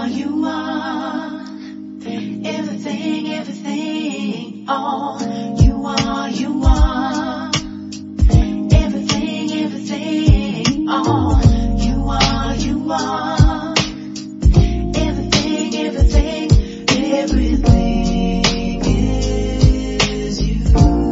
you are. Everything, everything, all you are, you are. Everything, everything, all you are, you are. Everything, everything, everything is you.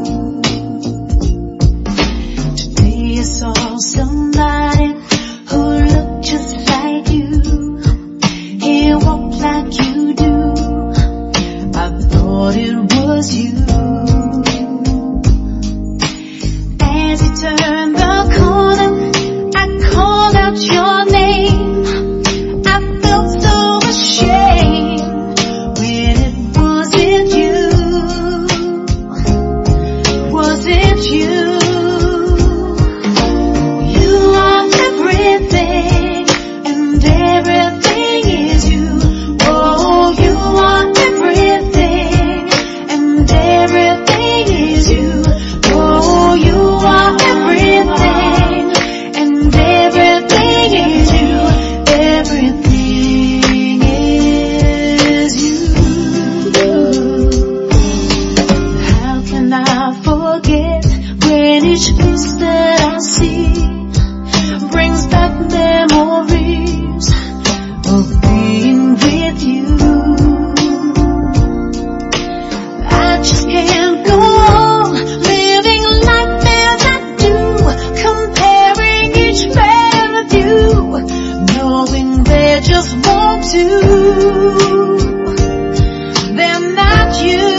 Today I saw somebody who looked just like you. He walked like you do. I thought it was you. As he turned the corner, I called out your name. I felt so ashamed when it wasn't you. Was it you? You are everything, and everything is you. Oh, you are everything, and everything is you. Oh, you are everything, and everything is you. Everything is you. How can I forget when each face that I see brings back memories of being with you? I just can't go on living life as I do, comparing each man with you, knowing they just won't do. They're not you.